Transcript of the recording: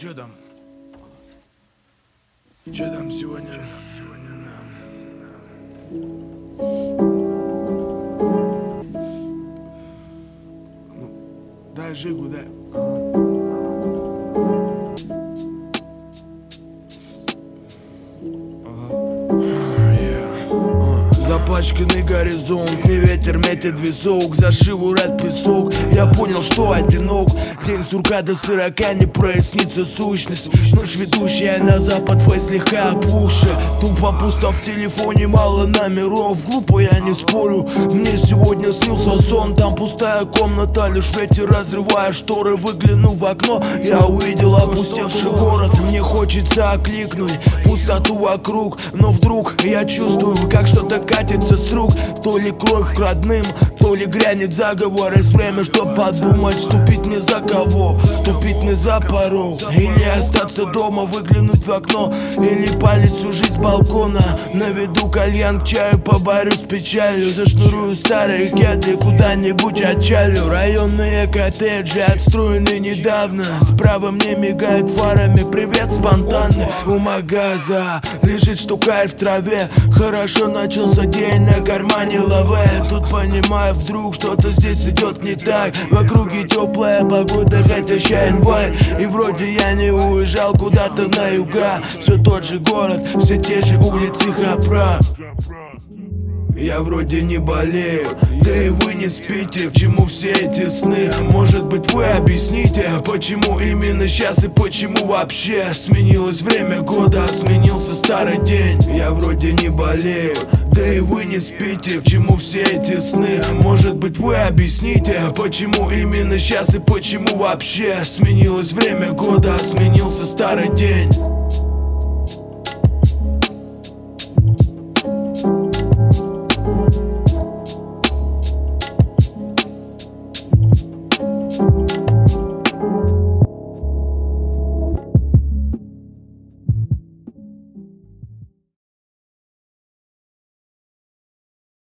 Чё там? Чё там сегодня? Дай Жигу, дай. Запачканный горизонт, не ветер метит висок, за шиворот песок. Я понял, что одинок. День сурка до 40 не прояснится сущность. Ночь ведущая на запад, фейс слегка опухший. Тупо пусто в телефоне, мало номеров. Глупо, я не спорю, мне сегодня снился сон. Там пустая комната, лишь ветер разрывая шторы. Выглянув в окно, я увидел опустевший город. Мне хочется окликнуть пустоту вокруг, но вдруг я чувствую, как что-то катится с рук. То ли кровь к родным, то ли грянет заговор. Есть время, чтоб подумать, вступить не за кого, вступить не за порог. Или остаться дома, выглянуть в окно, или палить всю жизнь с балкона. Наведу кальян к чаю, поборюсь с печалью. Зашнурую старые кеды, куда-нибудь отчалю. Районные коттеджи отстроены недавно. Справа мне мигает фарами, привет спонтанный. У магаза лежит штукарь в траве. Хорошо начался день, на кармане лаве. Тут понимаю вдруг, что-то здесь идет не так. В округе теплая погода, хотя ща январь. И вроде я не уезжал куда-то на юга. Все тот же город, все те же улицы Хапра. Я вроде не болею, да и вы не спите. К чему все эти сны? Может быть, вы объясните, почему именно сейчас и почему вообще сменилось время года, сменился старый день. Я вроде не болею, да и вы не спите. К чему все эти сны? Может быть, вы объясните, почему именно сейчас и почему вообще сменилось время года, сменился старый день.